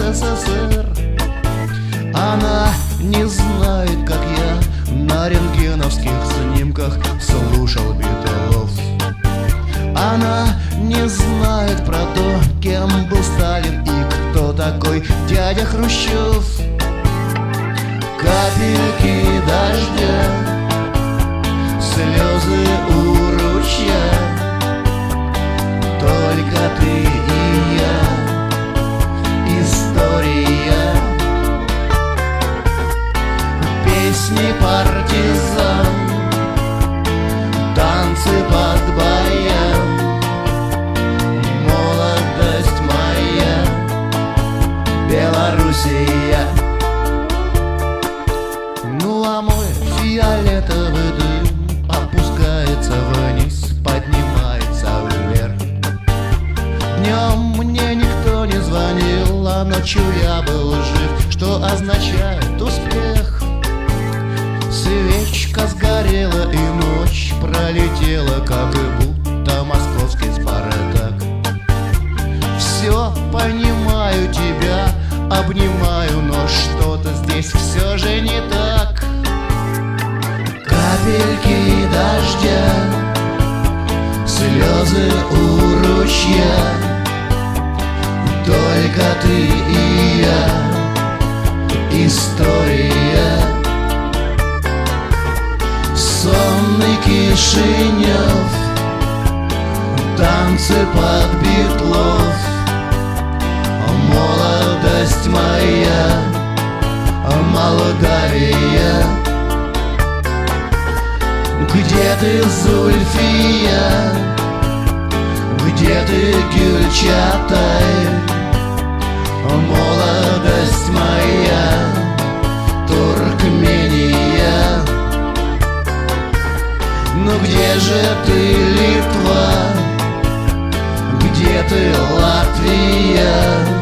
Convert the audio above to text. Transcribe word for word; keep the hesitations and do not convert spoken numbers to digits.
СССР. Она не знает, как я на рентгеновских снимках слушал Битлов. Она не знает про то, кем был Сталин и кто такой дядя Хрущев. Капельки дождя, слезы у ручья, только ты и я, история. Песни партизан, танцы под баян, молодость моя, Белоруссия. Ну а мой фиолетовый дым опускается вниз, поднимается вверх. Днем мне никто не звонил, а ночью я был жив, что означает успех. Свечка сгорела и ночь пролетела, как и будто московский Спартак. Все понимаю тебя, обнимаю, но что-то здесь все же не так. Капельки дождя, слезы у ручья, только ты и я, история. Сонный Кишинев, танцы под Битлов, молодость моя, Молдавия. Где ты, Зульфия? Где ты, Гюльчатай? Молодость моя, Туркмения. Ну где же ты, Литва? Где ты, Латвия?